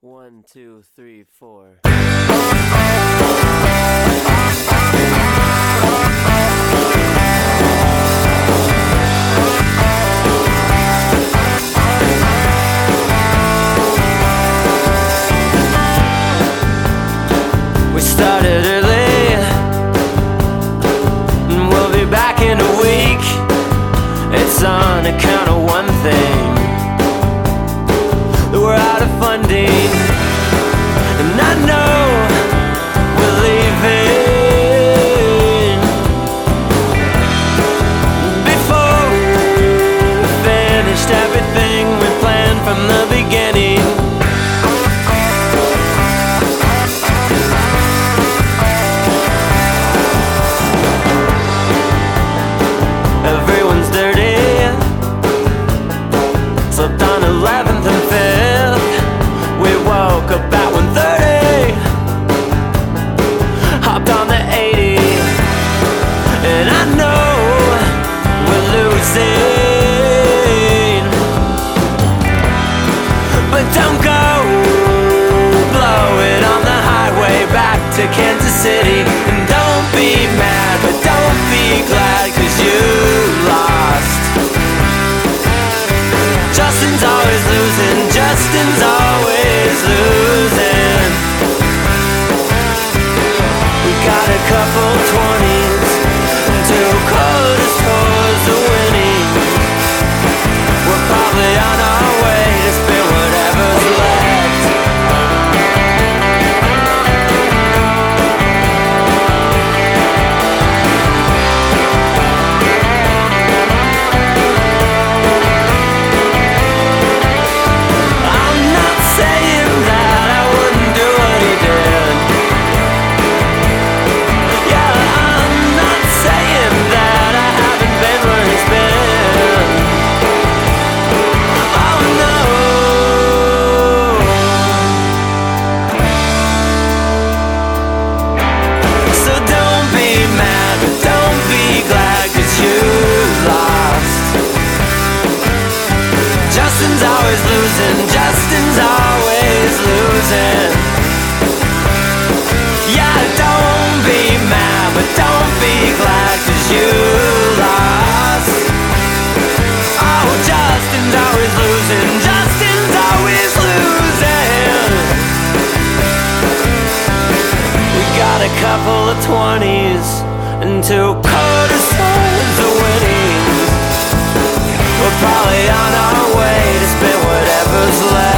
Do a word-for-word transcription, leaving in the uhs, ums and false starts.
One, two, three, four. We started early, and we'll be back in a week. It's on account of one thing, that we're out of funding, and I know we're leaving before we finished everything we planned from the beginning. Everyone's dirty, slept on eleventh and fifth. We woke up at one thirty, hopped on the eighty, and I know we're losing. But don't go blow it on the highway back to Kansas City. And don't be mad, but don't be glad, 'cause you lost. Justin's always losing, Justin's always losing. We got a couple twenties, two quarters towards the winning. We're probably on our way to spend whatever's left. I'm not saying that I wouldn't do what he did. Yeah, I'm not saying that I haven't been where he's been. Oh no. So don't be mad, but don't be glad, 'cause you lost. Justin's always losing, Justin's always losing. Yeah, don't be mad, but don't be glad, 'cause you lost. Oh, Justin's always losing, Justin's always losing. We got a couple of twenties and two quarters towards the winning. We're probably on our way to spend whatever's left.